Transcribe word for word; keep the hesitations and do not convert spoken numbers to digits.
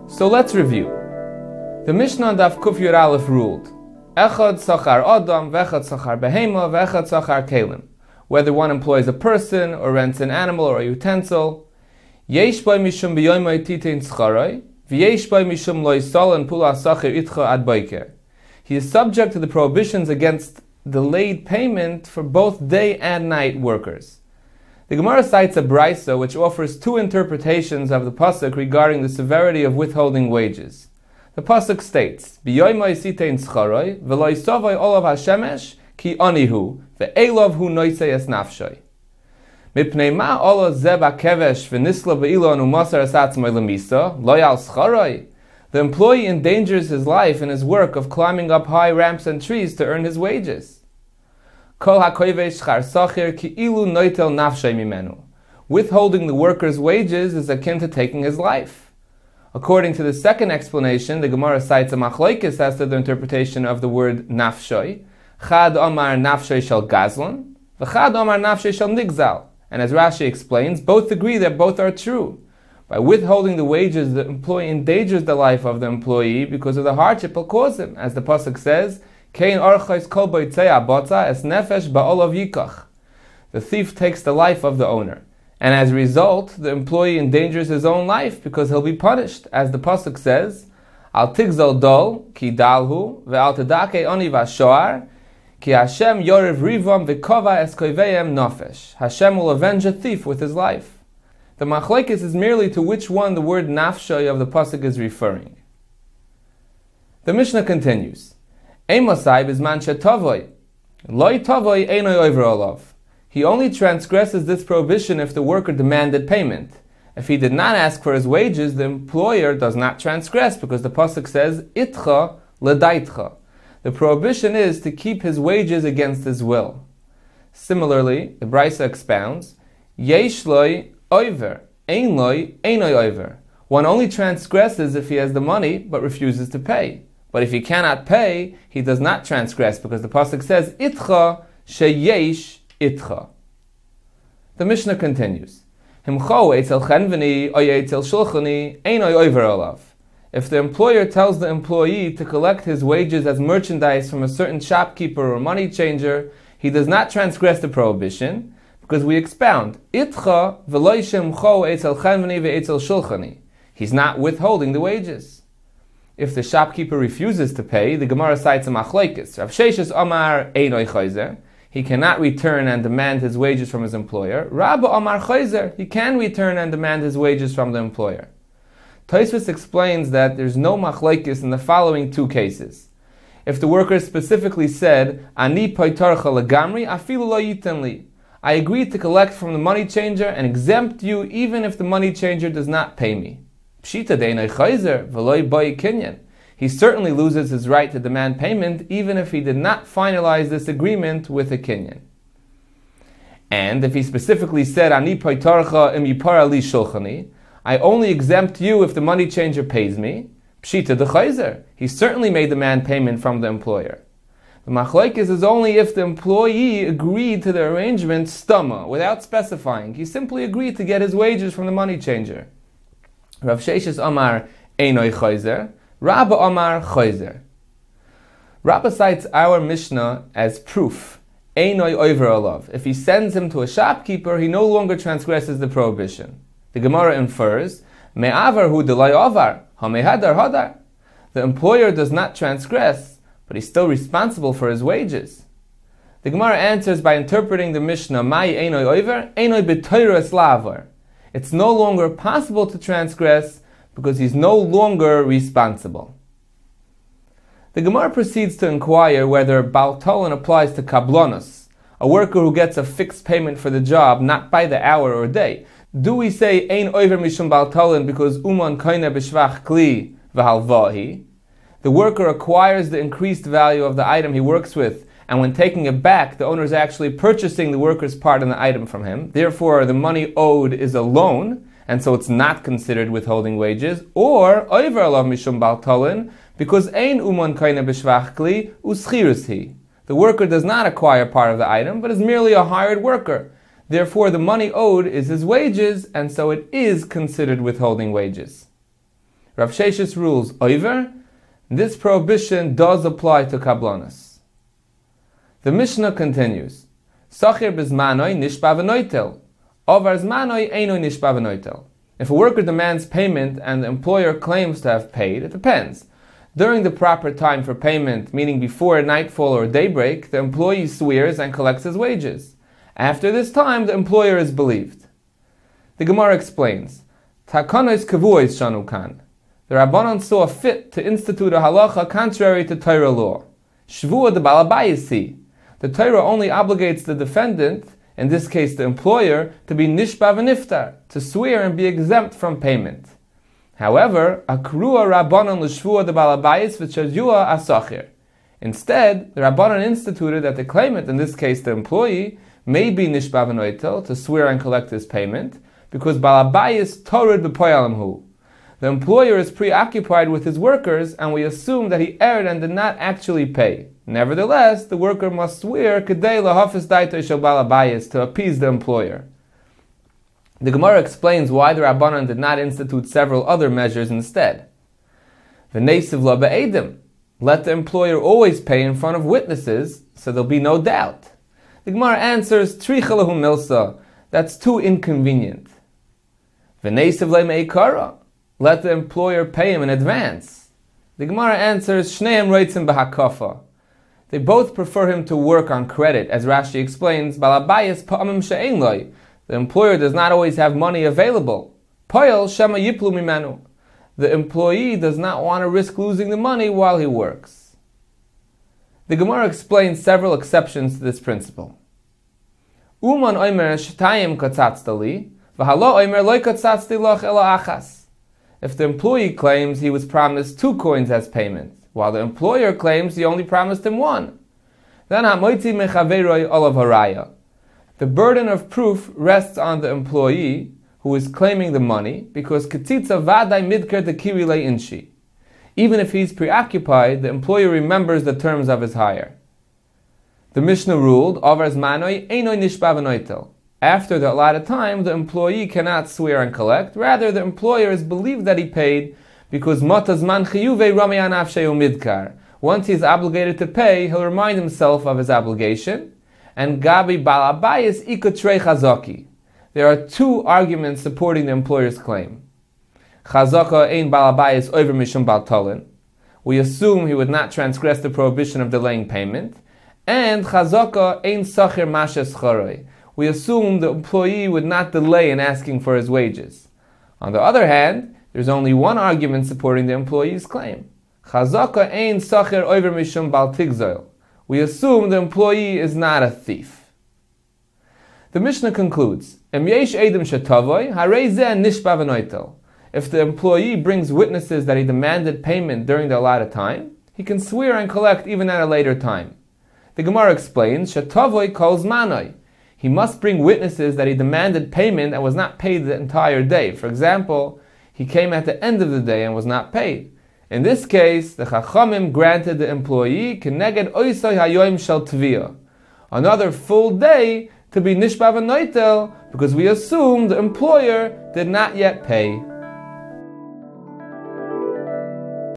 So let's review. The Mishnah Daf Kuf Yud Aleph ruled, Echad Sachar Adam, Vechad Sachar Behema, Vechad Sachar Kelim. Whether one employs a person, or rents an animal or a utensil, Yesh Boi Mishum B'yoymai Titein Tzcharai, V'yesh Boi Mishum Lo Yisal and Pula Sachir Itcha Ad Boiker. He is subject to the prohibitions against delayed payment for both day and night workers. The Gemara cites a Brisa which offers two interpretations of the pasuk regarding the severity of withholding wages. The pasuk states, "B'yoymai sitein tzcharoi, v'lo yisavoi olav hashemesh ki anihu, ve'elov hu noisei es nafshoi. Mipnei ma ola ze ba'kevesh v'nisla b'ilon u'masar es atzmoi l'misa, lo yal tzcharoi." The employee endangers his life in his work of climbing up high ramps and trees to earn his wages. Kol hakovesh char sachir ki ilu noitel nafshei mimenu. Withholding the worker's wages is akin to taking his life. According to the second explanation, the Gemara cites a machlokes as to the interpretation of the word nafshoi. Chad omar nafshoi shel gazlon, v'chad omar nafshoi shel nigzal. And as Rashi explains, both agree that both are true. By withholding the wages, the employee endangers the life of the employee because of the hardship it will cause him. As the pasuk says, Kein orchos kol boitzei abotza es nefesh ba'olav yikach. The thief takes the life of the owner. And as a result, the employee endangers his own life because he'll be punished. As the pasuk says, Al tigzal dol ki dalhu ve'al tedake oni v'shoar ki Hashem yorev rivam v'kova es koiveyem nofesh. Hashem will avenge a thief with his life. The machlokes is merely to which one the word nafshoy of the pasuk is referring. The Mishnah continues, Eimosai bizman she'tavoi, loi tavoi einoi over olav. He only transgresses this prohibition if the worker demanded payment. If he did not ask for his wages, the employer does not transgress because the pasuk says, Itcha ledaitcha. The prohibition is to keep his wages against his will. Similarly, the Brisa expounds, Yesh loi oiver, ein loi einoi oiver. One only transgresses if he has the money but refuses to pay. But if he cannot pay, he does not transgress because the pasuk says, Itcha sheyesh itcha. The Mishnah continues, Himcho etzel chenveni oy etzel shulchani einoi over olav. If the employer tells the employee to collect his wages as merchandise from a certain shopkeeper or money changer, he does not transgress the prohibition, because we expound, Itcha v'lo shemcho etzel chenveni ve'etzel shulchani. He's not withholding the wages. If the shopkeeper refuses to pay, the Gemara cites a machlokes. Rav Sheshes Omar einoi chayzer. He cannot return and demand his wages from his employer. Rabba Omar chayzer. He can return and demand his wages from the employer. Tosfos explains that there's no machlokes in the following two cases. If the worker specifically said, Ani poitarcha legamri afilu lo yiten li. I agree to collect from the money changer and exempt you even if the money changer does not pay me. Pshita deinoi chayzer v'loi boi kinyan. He certainly loses his right to demand payment even if he did not finalize this agreement with a kinyan. And if he specifically said, Ani poitarcha im yipara li shulchani, I only exempt you if the money changer pays me, pshita de chayzer. He certainly may demand payment from the employer. The machlokes is only if the employee agreed to the arrangement stama, without specifying. He simply agreed to get his wages from the money changer. Rav Sheshes Omar einoi chayzer, Rabba Omar chayzer. Rabba cites our Mishnah as proof, einoi over olav. If he sends him to a shopkeeper, he no longer transgresses the prohibition. The Gemara infers, me'avar hu delay avar, hamehadar hadar. The employer does not transgress, but he's still responsible for his wages. The Gemara answers by interpreting the Mishnah, mai einoi over, einoi b'toiras lavar. It's no longer possible to transgress because he's no longer responsible. The Gemara proceeds to inquire whether Baltolan applies to kablonos, a worker who gets a fixed payment for the job, not by the hour or day. Do we say ein over mishum Baltolan because uman koine b'shvach kli v'halvahi? The worker acquires the increased value of the item he works with, and when taking it back, the owner is actually purchasing the worker's part in the item from him. Therefore, the money owed is a loan, and so it's not considered withholding wages. Or, oiver alav mishum baltalin, because ein uman kaina b'shvach kli uschirus hi. The worker does not acquire part of the item, but is merely a hired worker. Therefore, the money owed is his wages, and so it is considered withholding wages. Rav Sheshes rules over. This prohibition does apply to kablanas. The Mishnah continues. Sachir bizmanoi nishba v'noitel. Ovar zmanoi einoi nishba v'noitel. If a worker demands payment and the employer claims to have paid, it depends. During the proper time for payment, meaning before nightfall or daybreak, the employee swears and collects his wages. After this time, the employer is believed. The Gemara explains, Takonos kavuos shanu kan. The Rabbanon saw fit to institute a halacha contrary to Torah law. Shvua de balabayisi. The Torah only obligates the defendant, in this case the employer, to be nishba v'niftar, to swear and be exempt from payment. However, akrua Rabbanon l'shvua de balabayis v'chajua asachir. Instead, the Rabbanon instituted that the claimant, in this case the employee, may be nishba v'noitel, to swear and collect his payment, because balabayis torid b'poyalamhu. The employer is preoccupied with his workers, and we assume that he erred and did not actually pay. Nevertheless, the worker must swear kedei lahafis daitoi shel balabayis, to appease the employer. The Gemara explains why the Rabbanan did not institute several other measures instead. V'neisiv lo be'edim. Let the employer always pay in front of witnesses, so there'll be no doubt. The Gemara answers, tricha lahu milsa. That's too inconvenient. V'neisiv le me'ikara. Let the employer pay him in advance. The Gemara answers, shneim reitzim b'hakafa. They both prefer him to work on credit, as Rashi explains, balabayis pa'amim she'ein loi. The employer does not always have money available. Poyel shema yiplu mimenu. The employee does not want to risk losing the money while he works. The Gemara explains several exceptions to this principle. Uman oimer shtayim katzatztali, v'halo oimer loy katzatzti loch elo achas. If the employee claims he was promised two coins as payment, while the employer claims he only promised him one, then hamoitzi mechaveroi olav haraya. The burden of proof rests on the employee who is claiming the money, because ketitza vadai midker tekiri le inshi. Even if he's preoccupied, the employer remembers the terms of his hire. The Mishnah ruled, Avar zmanoi einoi nishba v'noitel. After the allotted time, the employee cannot swear and collect. Rather, the employer is believed that he paid, because matazman chiyuve ramiyan afsheu midkar. Once he is obligated to pay, he'll remind himself of his obligation. And gabi balabayis ikotrei chazaki. There are two arguments supporting the employer's claim. Chazaka ein balabayis over mishum baltalin. We assume he would not transgress the prohibition of delaying payment. And chazaka ein sachir mashes choroi. We assume the employee would not delay in asking for his wages. On the other hand, there's only one argument supporting the employee's claim. Chazaka ein sachir over mishum bal tigzoil. We assume the employee is not a thief. The Mishnah concludes, Em yesh edim shetavoy, harei zeh nishba v'noitel. If the employee brings witnesses that he demanded payment during the allotted time, he can swear and collect even at a later time. The Gemara explains, Shetavoy calls manoi. He must bring witnesses that he demanded payment and was not paid the entire day. For example, he came at the end of the day and was not paid. In this case, the Chachamim granted the employee keneged oisai hayoim shel tviyah, another full day to be nishba v'noitel, because we assume the employer did not yet pay.